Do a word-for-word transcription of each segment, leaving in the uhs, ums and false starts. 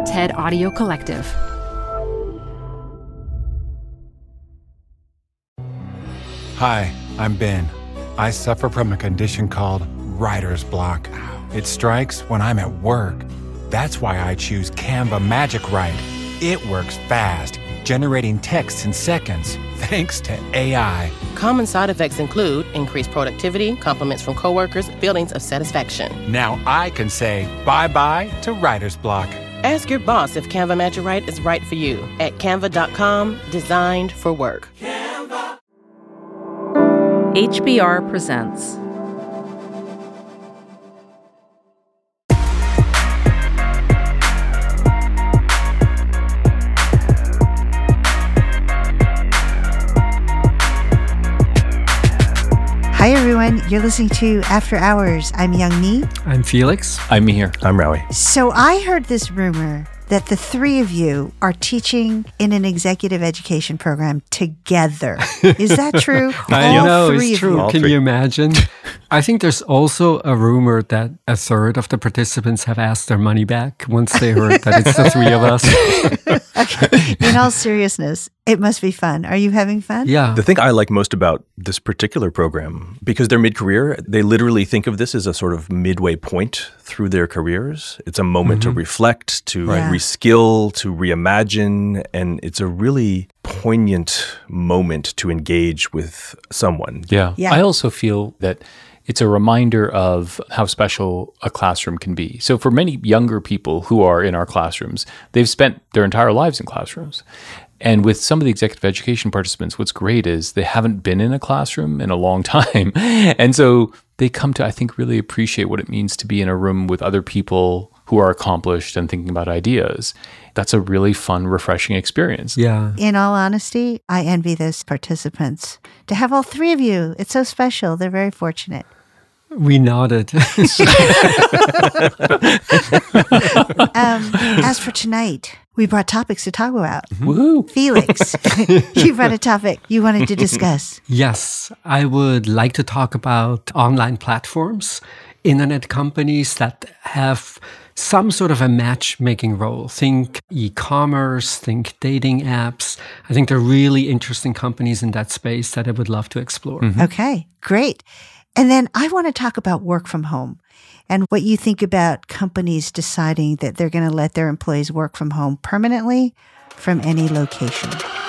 TED Audio Collective. Hi, I'm Ben. I suffer from a condition called writer's block. It strikes when I'm at work. That's why I choose Canva Magic Write. It works fast, generating text in seconds, thanks to A I. Common side effects include increased productivity, compliments from coworkers, feelings of satisfaction. Now I can say bye-bye to writer's block. Ask your boss if Canva Magic Write is right for you at canva dot com, designed for work. Canva. H B R presents Hi, everyone. You're listening to After Hours. I'm Young Mi. I'm Felix. I'm Mihir. I'm Rawi. So I heard this rumor that the three of you are teaching in an executive education program together. Is that true? I All know, three it's of true. you. Can you imagine? I think there's also a rumor that a third of the participants have asked their money back once they heard that it's the three of us. Okay. In all seriousness, it must be fun. Are you having fun? Yeah. The thing I like most about this particular program, because they're mid-career, they literally think of this as a sort of midway point through their careers. It's a moment mm-hmm. to reflect, to Right. reskill, to reimagine, and it's a really poignant moment to engage with someone. Yeah. Yeah. I also feel that it's a reminder of how special a classroom can be. So for many younger people who are in our classrooms, they've spent their entire lives in classrooms. And with some of the executive education participants, what's great is they haven't been in a classroom in a long time. And so they come to, I think, really appreciate what it means to be in a room with other people who are accomplished and thinking about ideas. That's a really fun, refreshing experience. Yeah. In all honesty, I envy those participants. To have all three of you, it's so special. They're very fortunate. We nodded. Um, as for tonight, we brought topics to talk about. Woohoo! Felix, you brought a topic you wanted to discuss. Yes, I would like to talk about online platforms, internet companies that have some sort of a matchmaking role. Think e-commerce, think dating apps. I think they're really interesting companies in that space that I would love to explore. Mm-hmm. Okay, great. And then I want to talk about work from home and what you think about companies deciding that they're going to let their employees work from home permanently from any location.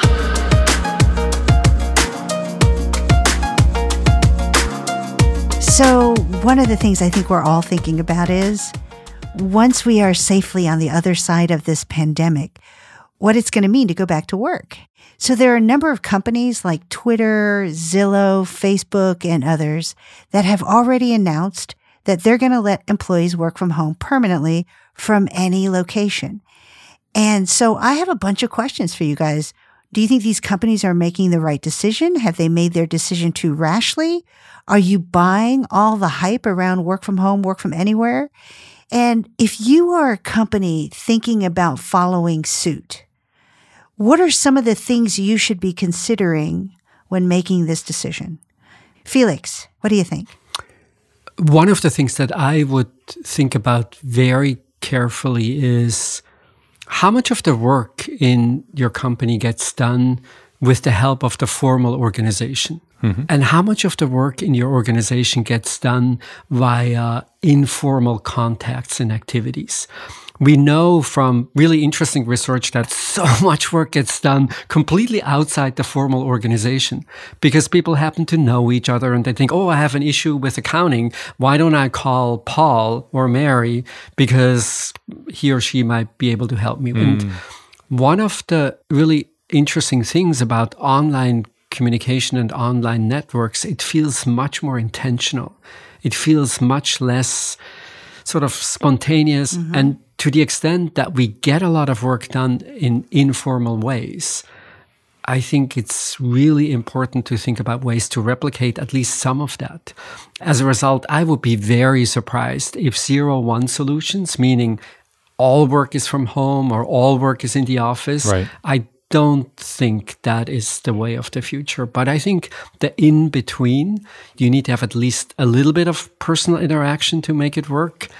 So one of the things I think we're all thinking about is once we are safely on the other side of this pandemic, what it's going to mean to go back to work. So there are a number of companies like Twitter, Zillow, Facebook, and others that have already announced that they're going to let employees work from home permanently from any location. And so I have a bunch of questions for you guys. Do you think these companies are making the right decision? Have they made their decision too rashly? Are you buying all the hype around work from home, work from anywhere? And if you are a company thinking about following suit, what are some of the things you should be considering when making this decision? Felix, what do you think? One of the things that I would think about very carefully is how much of the work in your company gets done with the help of the formal organization, mm-hmm. and how much of the work in your organization gets done via informal contacts and activities. We know from really interesting research that so much work gets done completely outside the formal organization because people happen to know each other and they think, oh, I have an issue with accounting. Why don't I call Paul or Mary because he or she might be able to help me? Mm. And one of the really interesting things about online communication and online networks, it feels much more intentional. It feels much less sort of spontaneous. Mm-hmm. And to the extent that we get a lot of work done in informal ways, I think it's really important to think about ways to replicate at least some of that. As a result, I would be very surprised if zero-one solutions, meaning all work is from home or all work is in the office, right. I don't think that is the way of the future. But I think the in-between, you need to have at least a little bit of personal interaction to make it work.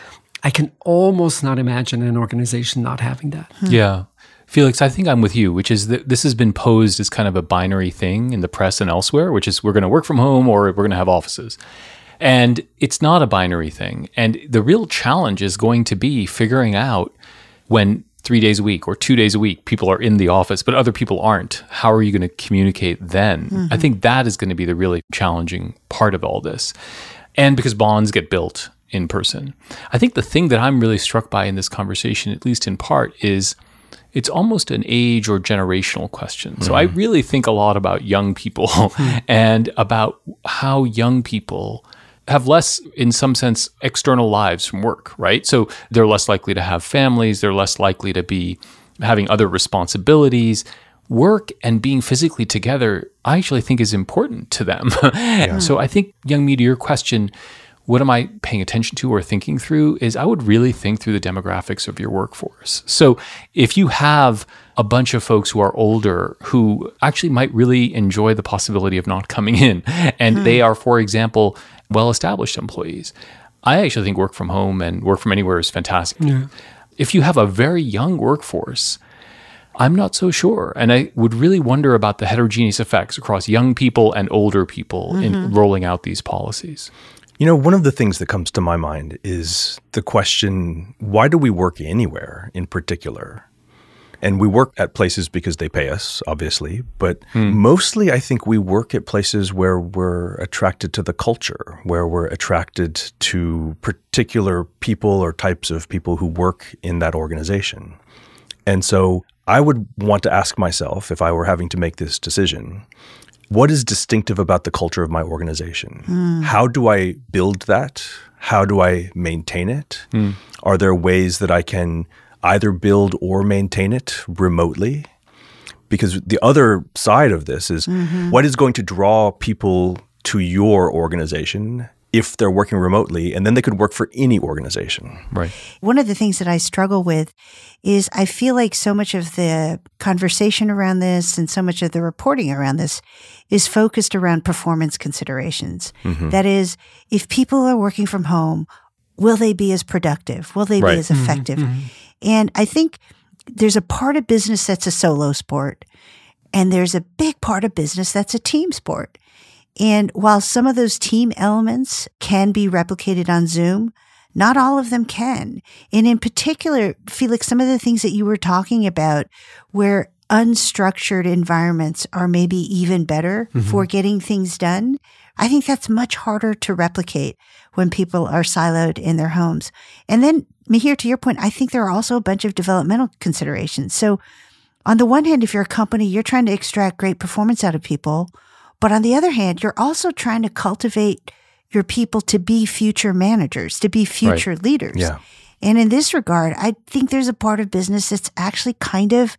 I can almost not imagine an organization not having that. Yeah. Felix, I think I'm with you, which is that this has been posed as kind of a binary thing in the press and elsewhere, which is we're going to work from home or we're going to have offices. And it's not a binary thing. And the real challenge is going to be figuring out when three days a week or two days a week people are in the office, but other people aren't. How are you going to communicate then? Mm-hmm. I think that is going to be the really challenging part of all this. And because bonds get built in person. I think the thing that I'm really struck by in this conversation, at least in part, is it's almost an age or generational question. Mm-hmm. So I really think a lot about young people and about how young people have less, in some sense, external lives from work, right? So they're less likely to have families. They're less likely to be having other responsibilities. Work and being physically together, I actually think is important to them. Yeah. So I think, young me, to your question, what am I paying attention to or thinking through is I would really think through the demographics of your workforce. So if you have a bunch of folks who are older who actually might really enjoy the possibility of not coming in, and hmm. they are, for example, well-established employees, I actually think work from home and work from anywhere is fantastic. Yeah. If you have a very young workforce, I'm not so sure. And I would really wonder about the heterogeneous effects across young people and older people mm-hmm. in rolling out these policies. You know, one of the things that comes to my mind is the question, why do we work anywhere in particular? And we work at places because they pay us, obviously, but hmm. mostly I think we work at places where we're attracted to the culture, where we're attracted to particular people or types of people who work in that organization. And so I would want to ask myself, if I were having to make this decision, what is distinctive about the culture of my organization? Mm. How do I build that? How do I maintain it? Mm. Are there ways that I can either build or maintain it remotely? Because the other side of this is mm-hmm. what is going to draw people to your organization if they're working remotely, and then they could work for any organization. Right. One of the things that I struggle with is I feel like so much of the conversation around this and so much of the reporting around this is focused around performance considerations. Mm-hmm. That is, if people are working from home, will they be as productive? Will they right. be as effective? Mm-hmm. And I think there's a part of business that's a solo sport, and there's a big part of business that's a team sport. And while some of those team elements can be replicated on Zoom, not all of them can. And in particular, Felix, some of the things that you were talking about where unstructured environments are maybe even better mm-hmm. for getting things done, I think that's much harder to replicate when people are siloed in their homes. And then, Mihir, to your point, I think there are also a bunch of developmental considerations. So on the one hand, if you're a company, you're trying to extract great performance out of people. But on the other hand, you're also trying to cultivate your people to be future managers, to be future right. leaders. Yeah. And in this regard, I think there's a part of business that's actually kind of,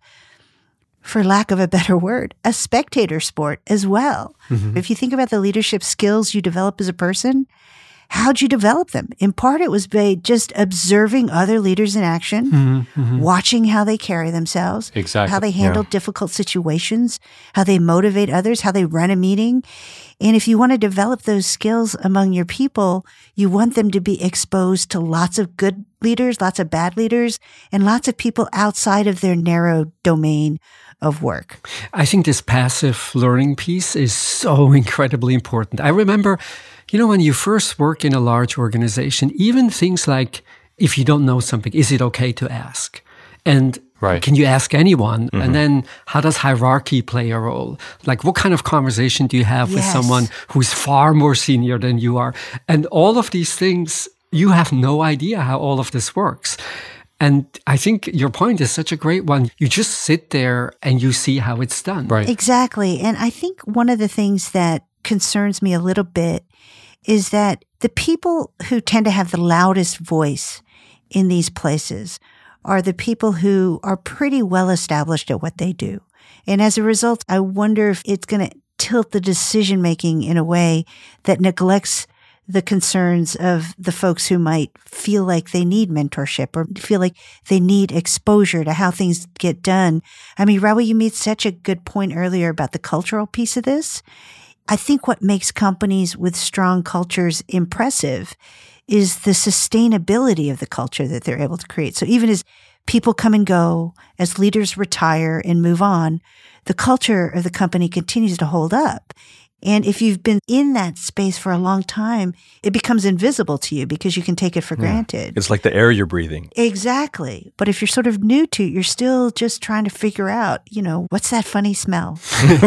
for lack of a better word, a spectator sport as well. Mm-hmm. If you think about the leadership skills you develop as a person, how'd you develop them? In part, it was by just observing other leaders in action, mm-hmm, mm-hmm. watching how they carry themselves, exactly. how they handle yeah. difficult situations, how they motivate others, how they run a meeting. And if you want to develop those skills among your people, you want them to be exposed to lots of good leaders, lots of bad leaders, and lots of people outside of their narrow domain of work. I think this passive learning piece is so incredibly important. I remember, you know, when you first work in a large organization, even things like, if you don't know something, is it okay to ask? And right. can you ask anyone? Mm-hmm. And then how does hierarchy play a role? Like, what kind of conversation do you have yes. with someone who's far more senior than you are? And all of these things, you have no idea how all of this works. And I think your point is such a great one. You just sit there and you see how it's done. Right. Exactly. And I think one of the things that concerns me a little bit is that the people who tend to have the loudest voice in these places are the people who are pretty well established at what they do. And as a result, I wonder if it's going to tilt the decision making in a way that neglects the concerns of the folks who might feel like they need mentorship or feel like they need exposure to how things get done. I mean, Raul, you made such a good point earlier about the cultural piece of this. I think what makes companies with strong cultures impressive is the sustainability of the culture that they're able to create. So even as people come and go, as leaders retire and move on, the culture of the company continues to hold up. And if you've been in that space for a long time, it becomes invisible to you because you can take it for yeah. granted. It's like the air you're breathing. Exactly. But if you're sort of new to it, you're still just trying to figure out, you know, what's that funny smell?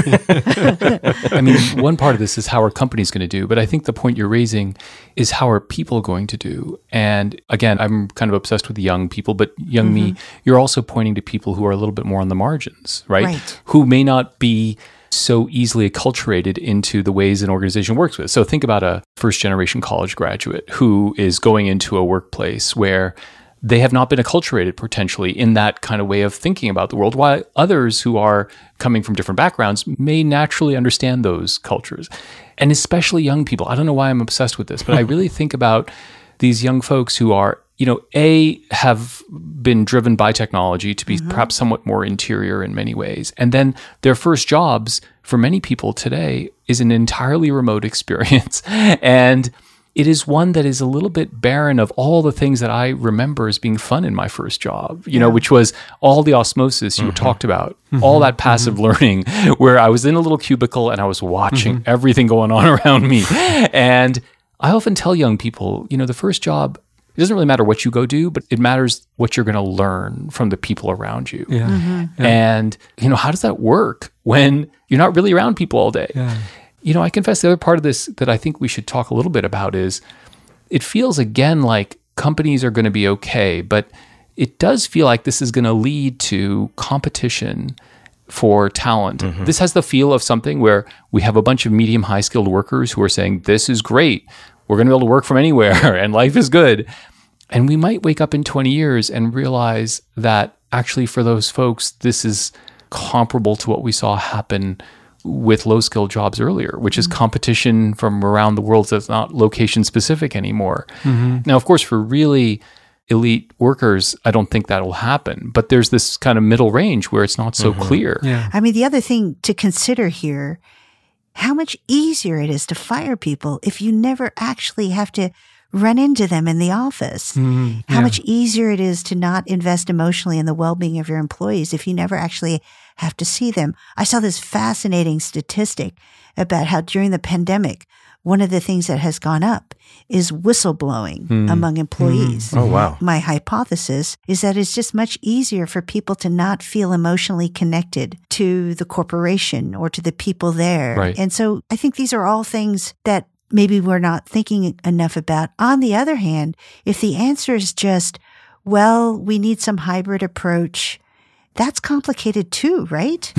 I mean, one part of this is how are companies going to do, but I think the point you're raising is how are people going to do? And again, I'm kind of obsessed with young people, but young mm-hmm. me, you're also pointing to people who are a little bit more on the margins, right? Right. Who may not be so easily acculturated into the ways an organization works with. So think about a first generation college graduate who is going into a workplace where they have not been acculturated potentially in that kind of way of thinking about the world, while others who are coming from different backgrounds may naturally understand those cultures. And especially young people. I don't know why I'm obsessed with this, but I really think about these young folks who are, you know, A, have been driven by technology to be mm-hmm. perhaps somewhat more interior in many ways. And then their first jobs for many people today is an entirely remote experience. And it is one that is a little bit barren of all the things that I remember as being fun in my first job, you yeah. know, which was all the osmosis you mm-hmm. talked about, mm-hmm. all that passive mm-hmm. learning where I was in a little cubicle and I was watching mm-hmm. everything going on around me. And I often tell young people, you know, the first job, it doesn't really matter what you go do, but it matters what you're going to learn from the people around you. Yeah. Mm-hmm. Yeah. And, you know, how does that work when you're not really around people all day? Yeah. You know, I confess the other part of this that I think we should talk a little bit about is it feels again like companies are going to be okay, but it does feel like this is going to lead to competition for talent. Mm-hmm. This has the feel of something where we have a bunch of medium high skilled workers who are saying, this is great. We're going to be able to work from anywhere and life is good. And we might wake up in twenty years and realize that actually for those folks, this is comparable to what we saw happen with low-skilled jobs earlier, which is competition from around the world that's not location-specific anymore. Mm-hmm. Now, of course, for really elite workers, I don't think that'll happen. But there's this kind of middle range where it's not so mm-hmm. clear. Yeah. I mean, the other thing to consider here, how much easier it is to fire people if you never actually have to run into them in the office. Mm-hmm. How Yeah. much easier it is to not invest emotionally in the well-being of your employees if you never actually have to see them. I saw this fascinating statistic about how during the pandemic, one of the things that has gone up is whistleblowing Mm. among employees. Oh, wow. My hypothesis is that it's just much easier for people to not feel emotionally connected to the corporation or to the people there. Right. And so I think these are all things that maybe we're not thinking enough about. On the other hand, if the answer is just, well, we need some hybrid approach, that's complicated too, right?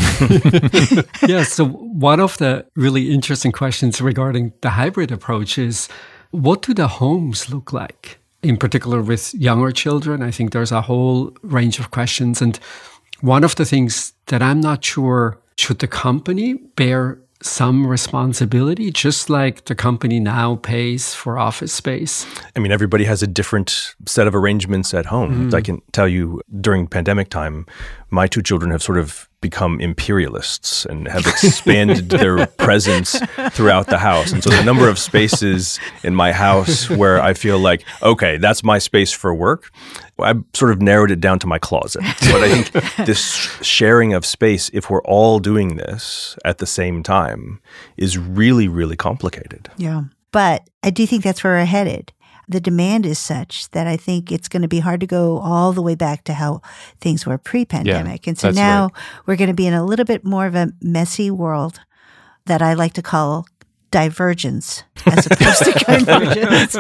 Yeah, so one of the really interesting questions regarding the hybrid approach is, what do the homes look like? In particular with younger children, I think there's a whole range of questions. And one of the things that I'm not sure, should the company bear some responsibility, just like the company now pays for office space? I mean, everybody has a different set of arrangements at home. Mm. I can tell you during pandemic time, my two children have sort of become imperialists and have expanded their presence throughout the house. And so the number of spaces in my house where I feel like, okay, that's my space for work, I've sort of narrowed it down to my closet. But I think this sharing of space, if we're all doing this at the same time, is really, really complicated. Yeah. But I do think that's where we're headed. The demand is such that I think it's going to be hard to go all the way back to how things were pre-pandemic. Yeah, and so that's now right. we're going to be in a little bit more of a messy world that I like to call divergence as opposed to convergence.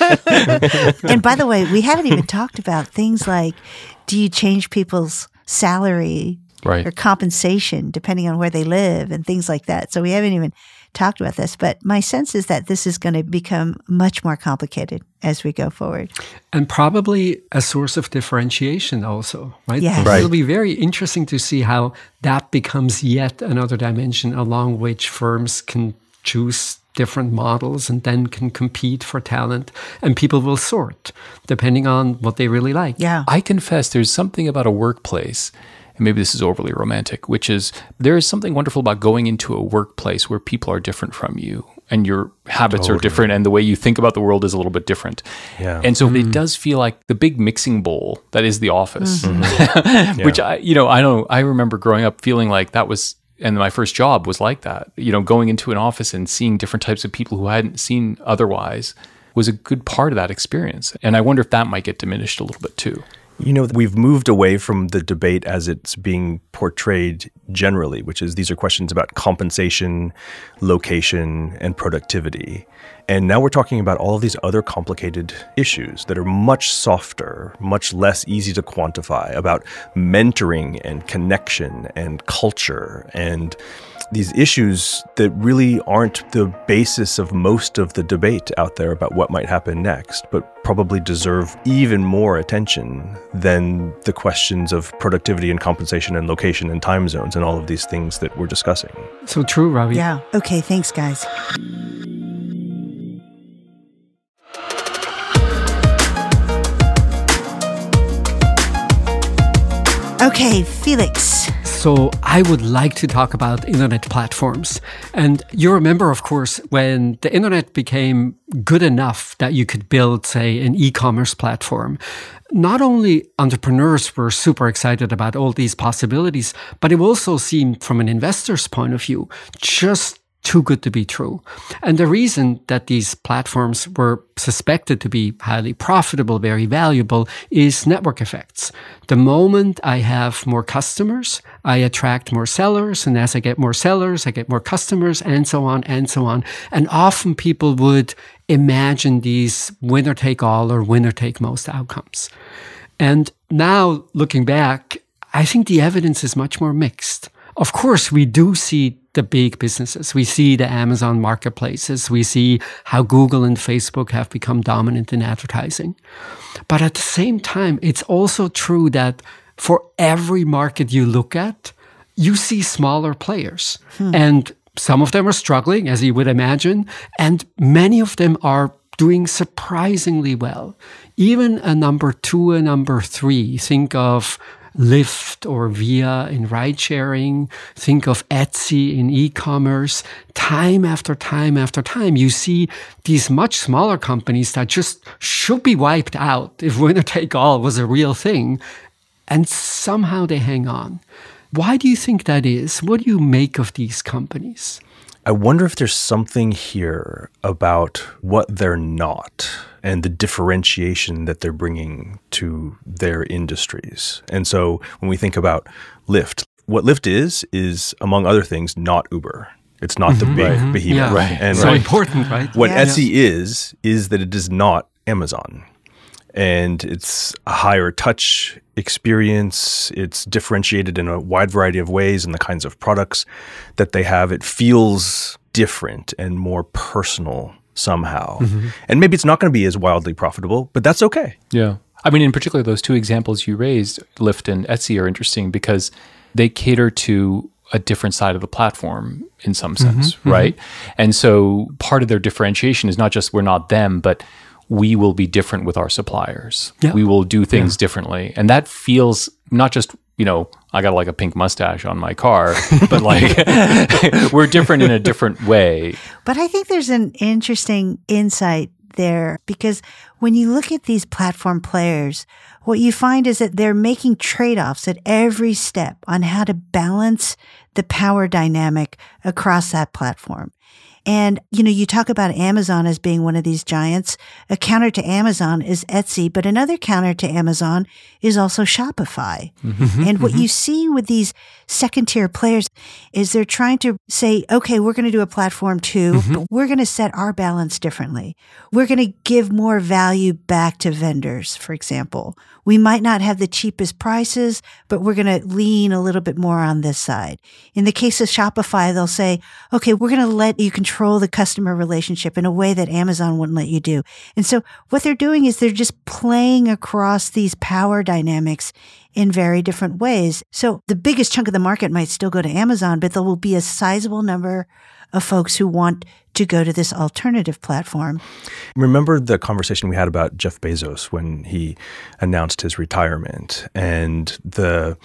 And by the way, we haven't even talked about things like, do you change people's salary Right. or compensation depending on where they live and things like that. So we haven't even talked about this, but my sense is that this is going to become much more complicated as we go forward. And probably a source of differentiation also, right? Yes. Right. It'll be very interesting to see how that becomes yet another dimension along which firms can choose different models and then can compete for talent, and people will sort depending on what they really like. Yeah. I confess there's something about a workplace and maybe this is overly romantic, which is there is something wonderful about going into a workplace where people are different from you and your habits totally. are different and the way you think about the world is a little bit different. Yeah. And so mm. it does feel like the big mixing bowl that is the office, mm-hmm. which yeah. I, you know, I don't, I remember growing up feeling like that was, and my first job was like that, you know, going into an office and seeing different types of people who I hadn't seen otherwise was a good part of that experience. And I wonder if that might get diminished a little bit too. You know, we've moved away from the debate as it's being portrayed generally, which is these are questions about compensation, location, and productivity. And now we're talking about all of these other complicated issues that are much softer, much less easy to quantify, about mentoring and connection and culture and these issues that really aren't the basis of most of the debate out there about what might happen next, but probably deserve even more attention than the questions of productivity and compensation and location and time zones and all of these things that we're discussing. So true, Ravi. Yeah. Okay, thanks, guys. Okay, Felix. So I would like to talk about internet platforms. And you remember, of course, when the internet became good enough that you could build, say, an e-commerce platform. Not only entrepreneurs were super excited about all these possibilities, but it also seemed from an investor's point of view, just too good to be true. And the reason that these platforms were suspected to be highly profitable, very valuable, is network effects. The moment I have more customers, I attract more sellers. And as I get more sellers, I get more customers, and so on and so on. And often people would imagine these winner-take-all or winner-take-most outcomes. And now, looking back, I think the evidence is much more mixed. Of course, we do see the big businesses. We see the Amazon marketplaces. We see how Google and Facebook have become dominant in advertising. But at the same time, it's also true that for every market you look at, you see smaller players. Hmm. And some of them are struggling, as you would imagine, and many of them are doing surprisingly well. Even a number two and number three, think of Lyft or Via in ride-sharing, think of Etsy in e-commerce. Time after time after time, you see these much smaller companies that just should be wiped out if winner-take-all was a real thing, and somehow they hang on. Why do you think that is? What do you make of these companies? I wonder if there's something here about what they're not and the differentiation that they're bringing to their industries. And so when we think about Lyft, what Lyft is, is, among other things, not Uber. It's not mm-hmm, the big right. behemoth. Yeah. Right. And so right. important, right? What yeah. Etsy is, is that it is not Amazon. And it's a higher touch experience. It's differentiated in a wide variety of ways in the kinds of products that they have. It feels different and more personal somehow. Mm-hmm. And maybe it's not going to be as wildly profitable, but that's okay. Yeah. I mean, in particular, those two examples you raised, Lyft and Etsy, are interesting because they cater to a different side of the platform in some sense, mm-hmm. right? Mm-hmm. And so part of their differentiation is not just we're not them, but we will be different with our suppliers. Yeah. We will do things yeah. differently. And that feels not just, you know, I got like a pink mustache on my car, but like we're different in a different way. But I think there's an interesting insight there because when you look at these platform players, what you find is that they're making trade-offs at every step on how to balance the power dynamic across that platform. And, you know, you talk about Amazon as being one of these giants. A counter to Amazon is Etsy, but another counter to Amazon is also Shopify. Mm-hmm, and what mm-hmm. you see with these second tier players is they're trying to say, okay, we're going to do a platform too, mm-hmm. but we're going to set our balance differently. We're going to give more value back to vendors, for example. We might not have the cheapest prices, but we're going to lean a little bit more on this side. In the case of Shopify, they'll say, okay, we're going to let you control the customer relationship in a way that Amazon wouldn't let you do. And so what they're doing is they're just playing across these power dynamics in very different ways. So the biggest chunk of the market might still go to Amazon, but there will be a sizable number of folks who want to go to this alternative platform. Remember the conversation we had about Jeff Bezos when he announced his retirement and the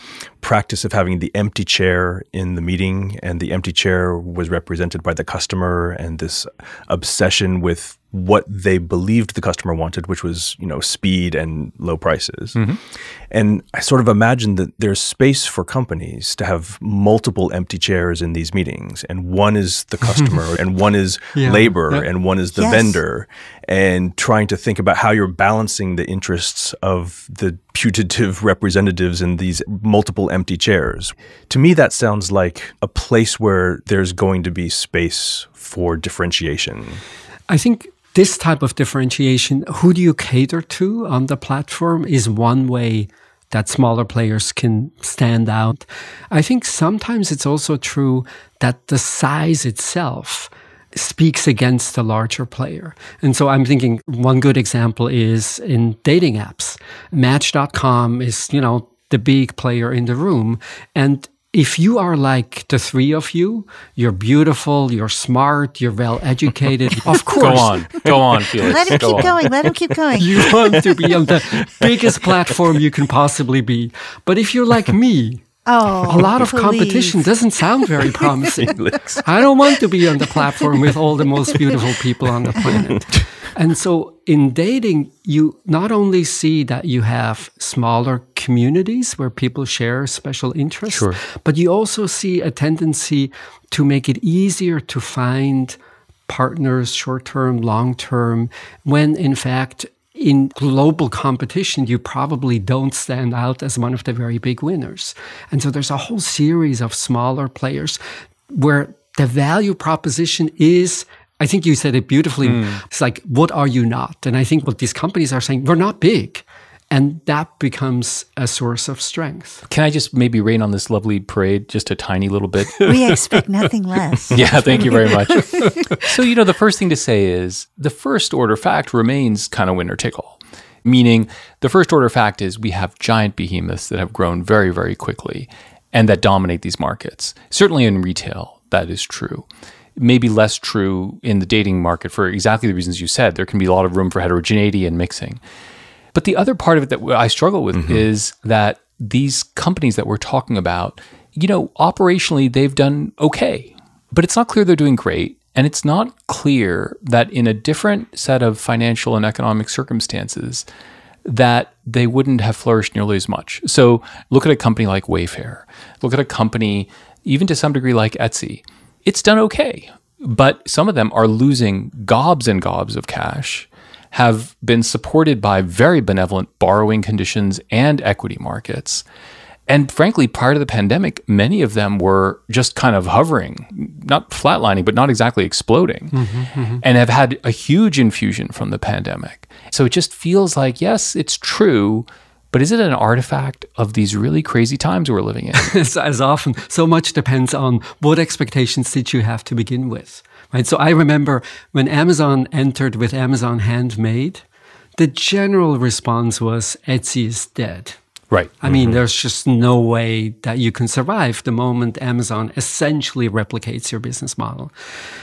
practice of having the empty chair in the meeting, and the empty chair was represented by the customer, and this obsession with what they believed the customer wanted, which was, you know, speed and low prices. Mm-hmm. And I sort of imagined that there's space for companies to have multiple empty chairs in these meetings. And one is the customer and one is yeah. labor yeah. and one is the yes. vendor, and trying to think about how you're balancing the interests of the putative representatives in these multiple empty chairs. To me, that sounds like a place where there's going to be space for differentiation. I think this type of differentiation, who do you cater to on the platform, is one way that smaller players can stand out. I think sometimes it's also true that the size itself speaks against the larger player. And so I'm thinking one good example is in dating apps. Match dot com is, you know, the big player in the room. And if you are like the three of you, you're beautiful, you're smart, you're well educated, of course. Go on. Go on, Felix. Let him Go keep on. going. Let him keep going. You want to be on the biggest platform you can possibly be. But if you're like me, oh, a lot of please. competition doesn't sound very promising. I don't want to be on the platform with all the most beautiful people on the planet. And so in dating, you not only see that you have smaller communities where people share special interests, sure. but you also see a tendency to make it easier to find partners, short-term, long-term, when in fact in global competition, you probably don't stand out as one of the very big winners. And so there's a whole series of smaller players where the value proposition is, I think you said it beautifully. Mm. It's like, what are you not? And I think what these companies are saying, we're not big. And that becomes a source of strength. Can I just maybe rain on this lovely parade just a tiny little bit? We expect nothing less. Yeah, thank you very much. So, you know, the first thing to say is the first order fact remains kind of winner take all. Meaning the first order fact is we have giant behemoths that have grown very, very quickly and that dominate these markets. Certainly in retail, that is true. Maybe less true in the dating market for exactly the reasons you said. There can be a lot of room for heterogeneity and mixing. But the other part of it that I struggle with mm-hmm. is that these companies that we're talking about, you know, operationally, they've done okay, but it's not clear they're doing great. And it's not clear that in a different set of financial and economic circumstances, that they wouldn't have flourished nearly as much. So look at a company like Wayfair. Look at a company, even to some degree like Etsy. It's done okay, but some of them are losing gobs and gobs of cash, have been supported by very benevolent borrowing conditions and equity markets. And frankly, prior to the pandemic, many of them were just kind of hovering, not flatlining, but not exactly exploding, mm-hmm, mm-hmm. and have had a huge infusion from the pandemic. So it just feels like, yes, it's true, but is it an artifact of these really crazy times we're living in? As often, so much depends on what expectations did you have to begin with. Right? So I remember when Amazon entered with Amazon Handmade, the general response was Etsy is dead. Right. I mean, mm-hmm. there's just no way that you can survive the moment Amazon essentially replicates your business model.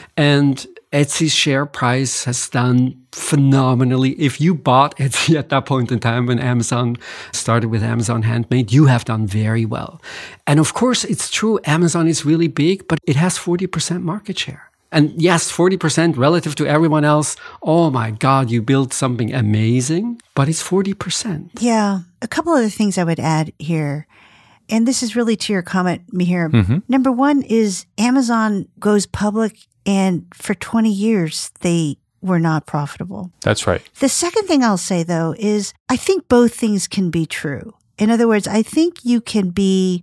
And Etsy's share price has done phenomenally. If you bought Etsy at that point in time when Amazon started with Amazon Handmade, you have done very well. And of course, it's true, Amazon is really big, but it has forty percent market share. And yes, forty percent relative to everyone else. Oh my God, you built something amazing, but it's forty percent. Yeah. A couple other things I would add here. And this is really to your comment, Mihir. Mm-hmm. Number one is Amazon goes public, and for twenty years, they were not profitable. That's right. The second thing I'll say, though, is I think both things can be true. In other words, I think you can be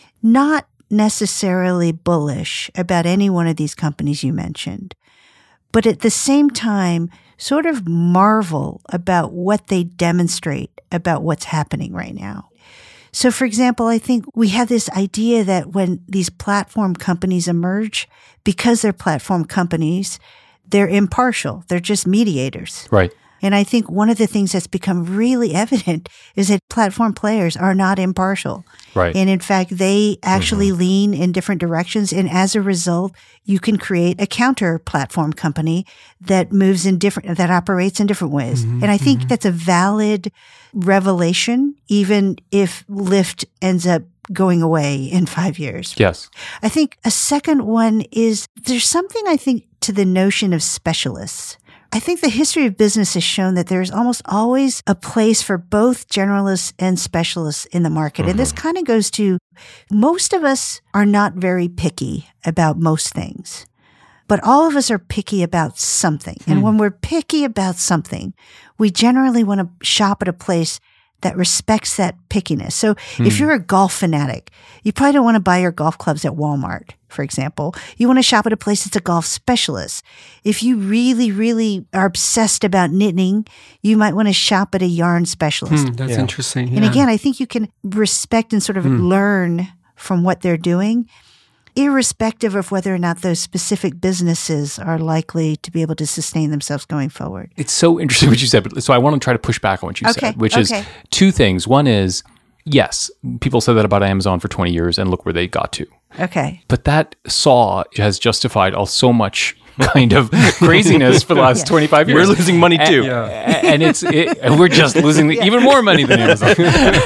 not necessarily bullish about any one of these companies you mentioned, but at the same time, sort of marvel about what they demonstrate about what's happening right now. So, for example, I think we have this idea that when these platform companies emerge, because they're platform companies, they're impartial. They're just mediators. Right. And I think one of the things that's become really evident is that platform players are not impartial. Right. And in fact, they actually mm-hmm. lean in different directions. And as a result, you can create a counter platform company that moves in different, that operates in different ways. Mm-hmm. And I think mm-hmm. that's a valid revelation, even if Lyft ends up going away in five years. Yes. I think a second one is there's something I think to the notion of specialists. I think the history of business has shown that there's almost always a place for both generalists and specialists in the market. Mm-hmm. And this kind of goes to most of us are not very picky about most things, but all of us are picky about something. Mm. And when we're picky about something, we generally want to shop at a place that respects that pickiness. So mm. if you're a golf fanatic, you probably don't want to buy your golf clubs at Walmart, for example. You want to shop at a place that's a golf specialist. If you really, really are obsessed about knitting, you might want to shop at a yarn specialist. Mm, that's yeah. interesting. Yeah. And again, I think you can respect and sort of mm. learn from what they're doing, irrespective of whether or not those specific businesses are likely to be able to sustain themselves going forward. It's so interesting what you said. But so I want to try to push back on what you okay. said, which okay. is two things. One is, yes, people said that about Amazon for twenty years, and look where they got to. Okay. But that saw has justified all so much kind of craziness for the last yeah. twenty-five years. We're losing money too. And, yeah. and it's it, and we're just losing yeah. even more money than Amazon.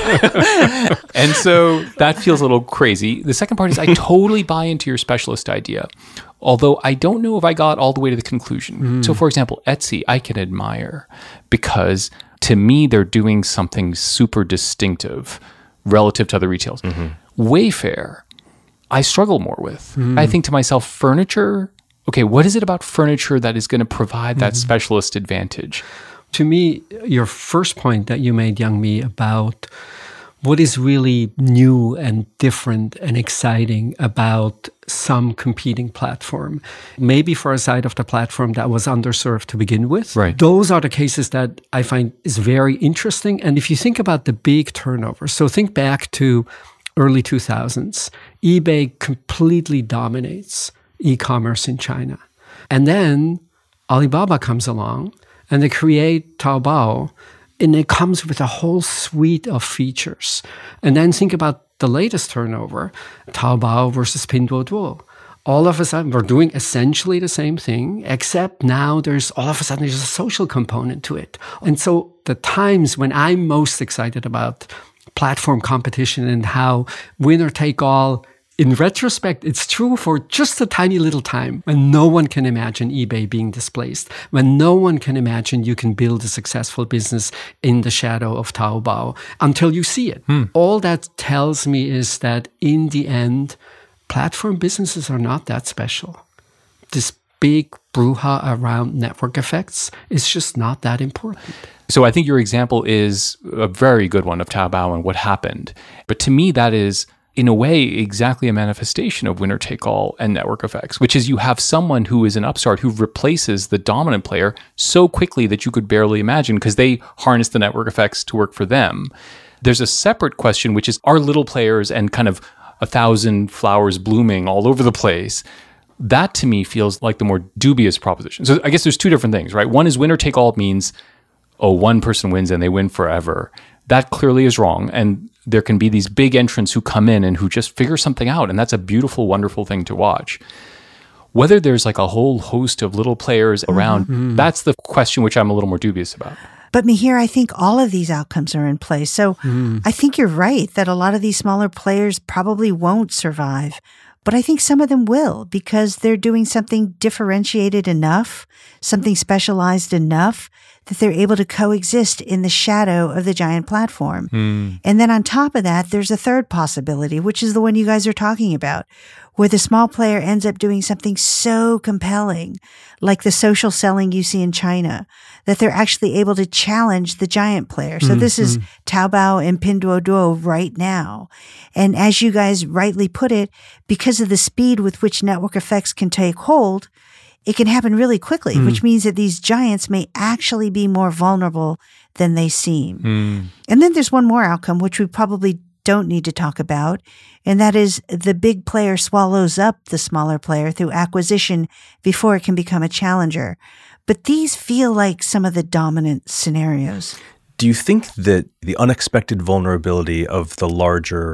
And so that feels a little crazy. The second part is I totally buy into your specialist idea, although I don't know if I got all the way to the conclusion. Mm. So for example, Etsy, I can admire because to me, they're doing something super distinctive relative to other retailers. Mm-hmm. Wayfair, I struggle more with. Mm. I think to myself, furniture, okay, what is it about furniture that is going to provide that mm-hmm. specialist advantage? To me, your first point that you made, Young-Mi, about what is really new and different and exciting about some competing platform, maybe for a side of the platform that was underserved to begin with. Right. Those are the cases that I find is very interesting. And if you think about the big turnover, so think back to early two thousands, eBay completely dominates e-commerce in China. And then Alibaba comes along and they create Taobao, and it comes with a whole suite of features. And then think about the latest turnover, Taobao versus Pinduoduo. All of a sudden, we're doing essentially the same thing, except now there's all of a sudden there's a social component to it. And so the times when I'm most excited about platform competition and how winner take all, in retrospect, it's true for just a tiny little time when no one can imagine eBay being displaced, when no one can imagine you can build a successful business in the shadow of Taobao until you see it. Hmm. All that tells me is that in the end, platform businesses are not that special. This big brouhaha around network effects is just not that important. So I think your example is a very good one of Taobao and what happened. But to me, that is, in a way, exactly a manifestation of winner take all and network effects, which is you have someone who is an upstart who replaces the dominant player so quickly that you could barely imagine because they harness the network effects to work for them. There's a separate question, which is, are little players and kind of a thousand flowers blooming all over the place? That to me feels like the more dubious proposition. So I guess there's two different things, right? One is winner take all means, oh, one person wins and they win forever. That clearly is wrong. And there can be these big entrants who come in and who just figure something out. And that's a beautiful, wonderful thing to watch. Whether there's like a whole host of little players around, mm-hmm. that's the question which I'm a little more dubious about. But Mihir, I think all of these outcomes are in place. So mm. I think you're right that a lot of these smaller players probably won't survive. But I think some of them will because they're doing something differentiated enough, something specialized enough that they're able to coexist in the shadow of the giant platform. Mm. And then on top of that, there's a third possibility, which is the one you guys are talking about, where the small player ends up doing something so compelling, like the social selling you see in China, that they're actually able to challenge the giant player. So mm-hmm. this is Taobao and Pinduoduo right now. And as you guys rightly put it, because of the speed with which network effects can take hold, it can happen really quickly, mm. which means that these giants may actually be more vulnerable than they seem. Mm. And then there's one more outcome, which we probably don't need to talk about, and that is the big player swallows up the smaller player through acquisition before it can become a challenger. But these feel like some of the dominant scenarios. Do you think that the unexpected vulnerability of the larger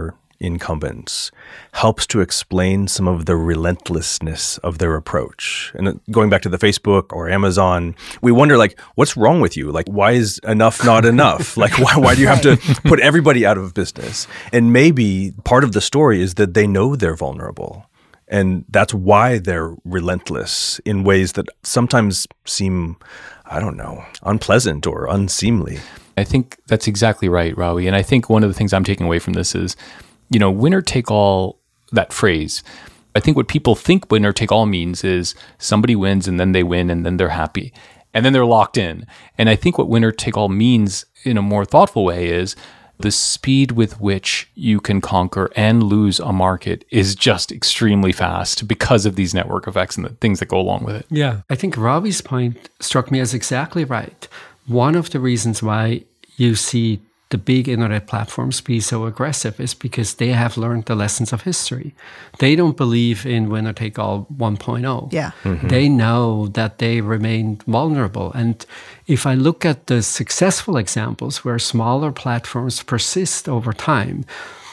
incumbents helps to explain some of the relentlessness of their approach. And going back to the Facebook or Amazon, we wonder, like, what's wrong with you? Like, why is enough not enough? Like, why, why do you have to put everybody out of business? And maybe part of the story is that they know they're vulnerable. And that's why they're relentless in ways that sometimes seem, I don't know, unpleasant or unseemly. I think that's exactly right, Rawi. And I think one of the things I'm taking away from this is, you know, winner take all, that phrase. I think what people think winner take all means is somebody wins and then they win and then they're happy and then they're locked in. And I think what winner take all means in a more thoughtful way is the speed with which you can conquer and lose a market is just extremely fast because of these network effects and the things that go along with it. Yeah, I think Ravi's point struck me as exactly right. One of the reasons why you see the big internet platforms be so aggressive is because they have learned the lessons of history. They don't believe in winner take all one point oh. Yeah. Mm-hmm. They know that they remain vulnerable. And if I look at the successful examples where smaller platforms persist over time,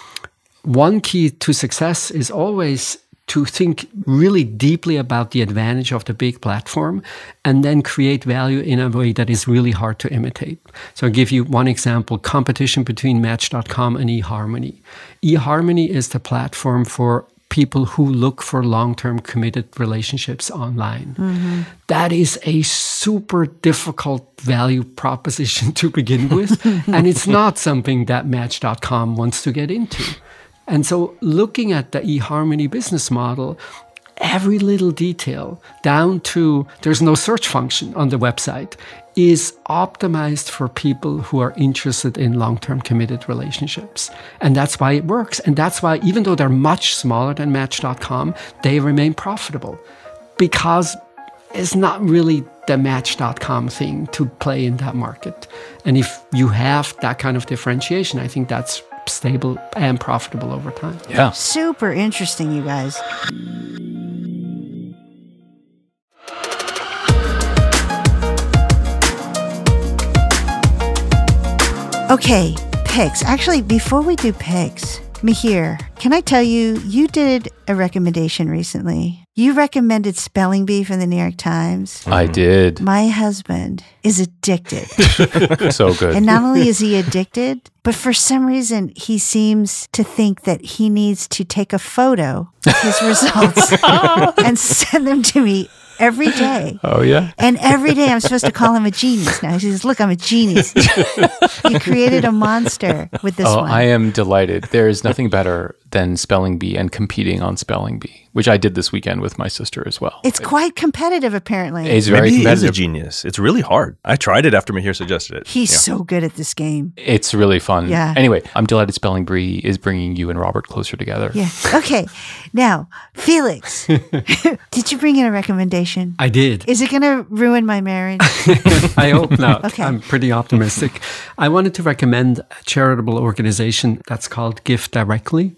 one key to success is always to think really deeply about the advantage of the big platform and then create value in a way that is really hard to imitate. So I'll give you one example, competition between Match dot com and eHarmony. eHarmony is the platform for people who look for long-term committed relationships online. Mm-hmm. That is a super difficult value proposition to begin with, and it's not something that Match dot com wants to get into. And so looking at the eHarmony business model, every little detail down to there's no search function on the website is optimized for people who are interested in long-term committed relationships. And that's why it works. And that's why even though they're much smaller than Match dot com, they remain profitable because it's not really the Match dot com thing to play in that market. And if you have that kind of differentiation, I think that's stable and profitable over time. Yeah. Super interesting, you guys. Okay, picks. Actually, before we do picks, Mihir, can I tell you, you did a recommendation recently. You recommended Spelling Bee from the New York Times. I did. My husband is addicted. So good. And not only is he addicted, but for some reason, he seems to think that he needs to take a photo of his results and send them to me every day. Oh, yeah? And every day I'm supposed to call him a genius now. He says, look, I'm a genius. You created a monster with this oh, one. I am delighted. There is nothing better than Spelling Bee and competing on Spelling Bee, which I did this weekend with my sister as well. It's quite competitive, apparently. It's very Maybe he is competitive. a genius. It's really hard. I tried it after Mihir suggested it. He's Yeah. so good at this game. It's really fun. Yeah. Anyway, I'm delighted Spelling Bee is bringing you and Robert closer together. Yeah. Okay. Now, Felix, did you bring in a recommendation? I did. Is it going to ruin my marriage? I hope not. Okay. I'm pretty optimistic. I wanted to recommend a charitable organization that's called Give Directly.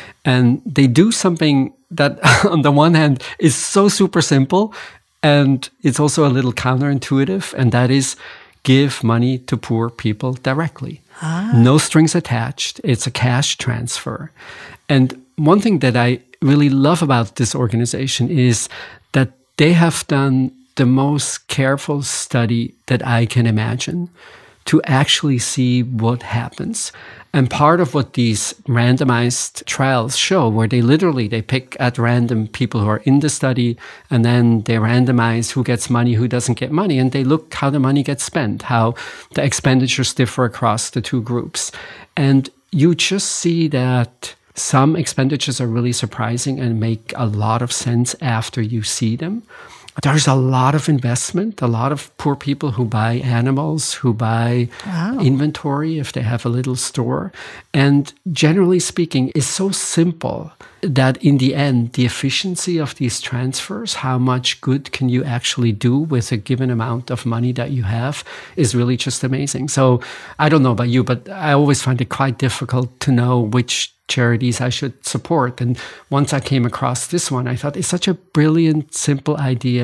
And they do something that, on the one hand, is so super simple, and it's also a little counterintuitive, and that is give money to poor people directly. Ah. No strings attached. It's a cash transfer. And one thing that I really love about this organization is that they have done the most careful study that I can imagine to actually see what happens. And part of what these randomized trials show, where they literally, they pick at random people who are in the study, and then they randomize who gets money, who doesn't get money, and they look how the money gets spent, how the expenditures differ across the two groups. And you just see that some expenditures are really surprising and make a lot of sense after you see them. There's a lot of investment, a lot of poor people who buy animals, who buy wow. inventory if they have a little store. And generally speaking, it's so simple that in the end, the efficiency of these transfers, how much good can you actually do with a given amount of money that you have, is really just amazing. So I don't know about you, but I always find it quite difficult to know which charities I should support. And once I came across this one, I thought it's such a brilliant, simple idea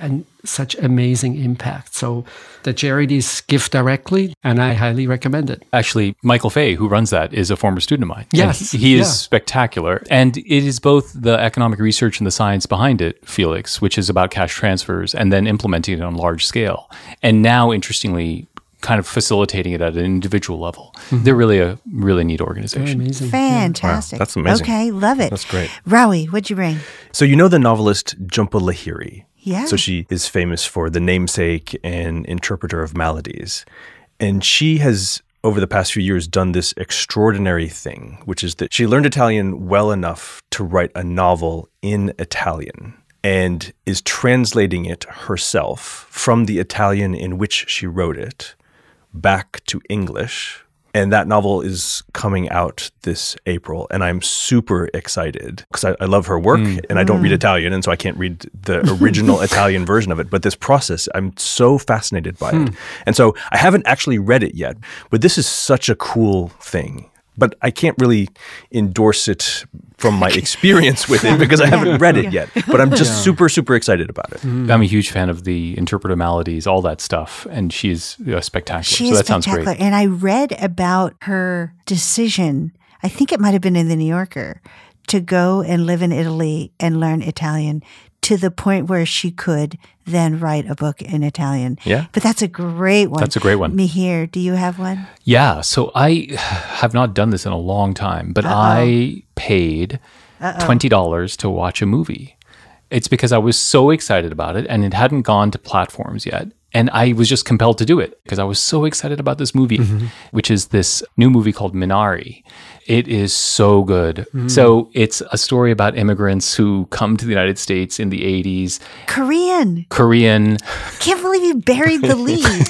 and such amazing impact. So the charities give directly, and I highly recommend it. Actually, Michael Fay, who runs that, is a former student of mine. Yes. And he is Yeah. spectacular. And it is both the economic research and the science behind it, Felix, which is about cash transfers and then implementing it on a large scale. And now, interestingly, kind of facilitating it at an individual level. Mm-hmm. They're really a really neat organization. Very amazing. Fantastic. Wow, that's amazing. Okay, love it. That's great. Rowie, what'd you bring? So you know the novelist Jhumpa Lahiri? Yeah. So she is famous for The Namesake and Interpreter of Maladies. And she has, over the past few years, done this extraordinary thing, which is that she learned Italian well enough to write a novel in Italian and is translating it herself from the Italian in which she wrote it back to English. And that novel is coming out this April. And I'm super excited because I, I love her work mm. and I don't mm. read Italian. And so I can't read the original Italian version of it. But this process, I'm so fascinated by mm. it. And so I haven't actually read it yet. But this is such a cool thing. But I can't really endorse it from my experience with it because I haven't read it yet. But I'm just yeah. super, super excited about it. Mm. I'm a huge fan of the Interpreter Maladies, all that stuff. And she's uh, spectacular. She so is that sounds spectacular. great. And I read about her decision, I think it might have been in the New Yorker, to go and live in Italy and learn Italian to the point where she could then write a book in Italian. Yeah. But that's a great one. That's a great one. Mihir, do you have one? Yeah. So I have not done this in a long time, but Uh-oh. I paid Uh-oh. twenty dollars to watch a movie. It's because I was so excited about it and it hadn't gone to platforms yet. And I was just compelled to do it because I was so excited about this movie, mm-hmm. which is this new movie called Minari. It is so good. Mm. So it's a story about immigrants who come to the United States in the eighties. Korean. Korean. Can't believe you buried the lead.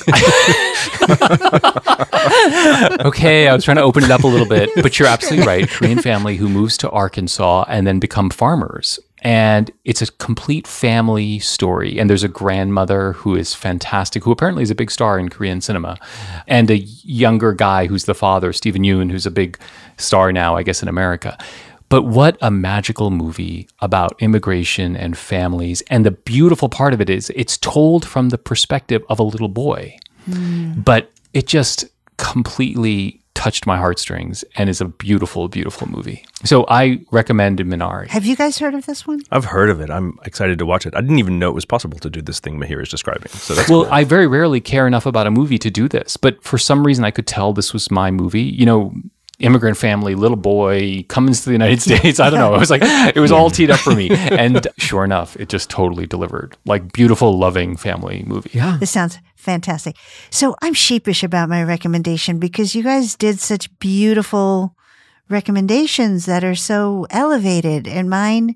Okay, I was trying to open it up a little bit, but you're absolutely right. Korean family who moves to Arkansas and then become farmers. And it's a complete family story. And there's a grandmother who is fantastic, who apparently is a big star in Korean cinema, and a younger guy who's the father, Stephen Yeun, who's a big star now, I guess, in America. But what a magical movie about immigration and families. And the beautiful part of it is it's told from the perspective of a little boy. Mm. But it just completely touched my heartstrings and is a beautiful, beautiful movie. So I recommend Minari. Have you guys heard of this one? I've heard of it. I'm excited to watch it. I didn't even know it was possible to do this thing Mihir is describing. So that's well, cool. I very rarely care enough about a movie to do this, but for some reason I could tell this was my movie. You know, immigrant family, little boy, comes to the United States. I don't know. It was like, it was all teed up for me. And sure enough, it just totally delivered. Like beautiful, loving family movie. Yeah. This sounds fantastic. So I'm sheepish about my recommendation because you guys did such beautiful recommendations that are so elevated, and mine.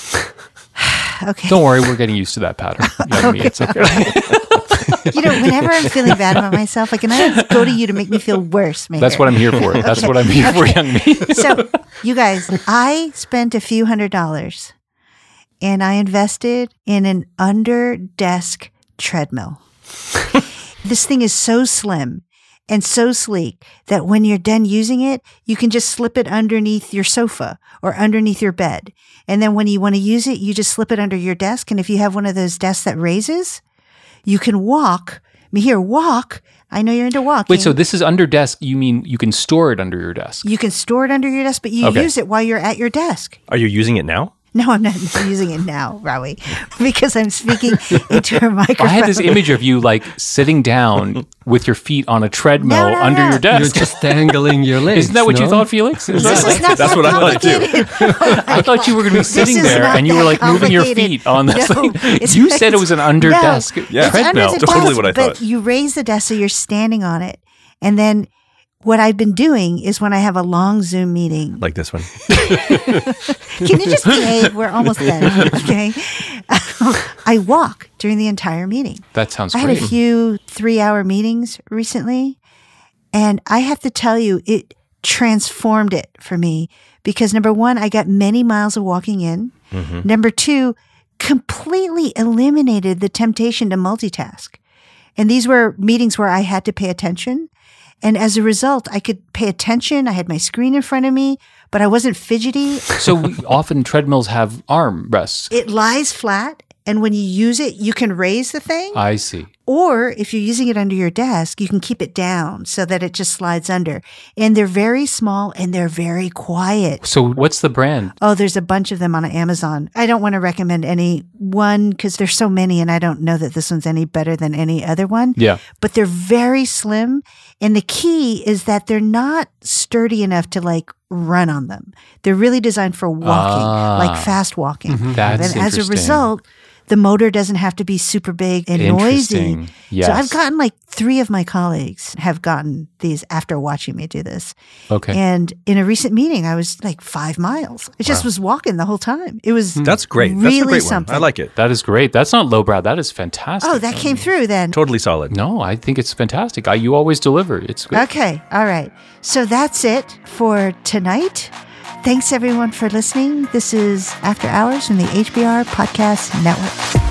Okay. Don't worry, we're getting used to that pattern. Young me, it's okay. You know, whenever I'm feeling bad about myself, like, can I go to you to make me feel worse? Maker? That's what I'm here for. That's okay. what I'm here okay. for, young me. So, you guys, I spent a few hundred dollars and I invested in an under desk treadmill. This thing is so slim and so sleek that when you're done using it, you can just slip it underneath your sofa or underneath your bed. And then when you want to use it, you just slip it under your desk. And if you have one of those desks that raises, you can walk. Mihir, walk. I know you're into walking. Wait, so this is under desk. You mean you can store it under your desk? You can store it under your desk, but you okay. use it while you're at your desk. Are you using it now? No, I'm not using it now, Rowie, because I'm speaking into a microphone. I had this image of you like sitting down with your feet on a treadmill no, no, under no. your desk. You're just dangling your legs. Isn't that what no? you thought, Felix? Is this that, is not that's that what I thought too. oh I thought you were going to be sitting This is there not and you were like that moving your complicated. feet on this No, thing. it's- You said it was an under No, desk Yeah. treadmill. Under the Totally desk, what I but thought. you raise the desk so you're standing on it. And then what I've been doing is when I have a long Zoom meeting. Like this one. Can you just behave? We're almost done. Okay. I walk during the entire meeting. That sounds I great. had a few three hour meetings recently, and I have to tell you, it transformed it for me because number one, I got many miles of walking in. Mm-hmm. Number two, completely eliminated the temptation to multitask. And these were meetings where I had to pay attention. And as a result, I could pay attention. I had my screen in front of me, but I wasn't fidgety. So we, often treadmills have arm rests. It lies flat And when you use it, you can raise the thing. I see. Or if you're using it under your desk, you can keep it down so that it just slides under. And they're very small and they're very quiet. So what's the brand? Oh, there's a bunch of them on Amazon. I don't want to recommend any one because there's so many and I don't know that this one's any better than any other one. Yeah. But they're very slim. And the key is that they're not sturdy enough to like run on them. They're really designed for walking, Ah. like fast walking. That's And as a interesting. result, the motor doesn't have to be super big and noisy. Interesting. Yes. So I've gotten like three of my colleagues have gotten these after watching me do this. Okay. And in a recent meeting, I was like five miles. It just was walking the whole time. It was That's great. That's really a great something. one. I like it. That is great. That's not lowbrow. That is fantastic. Oh, that came through then. Totally solid. No, I think it's fantastic. I, you always deliver. It's good. Okay. All right. So that's it for tonight. Thanks everyone for listening. This is After Hours from the H B R Podcast Network.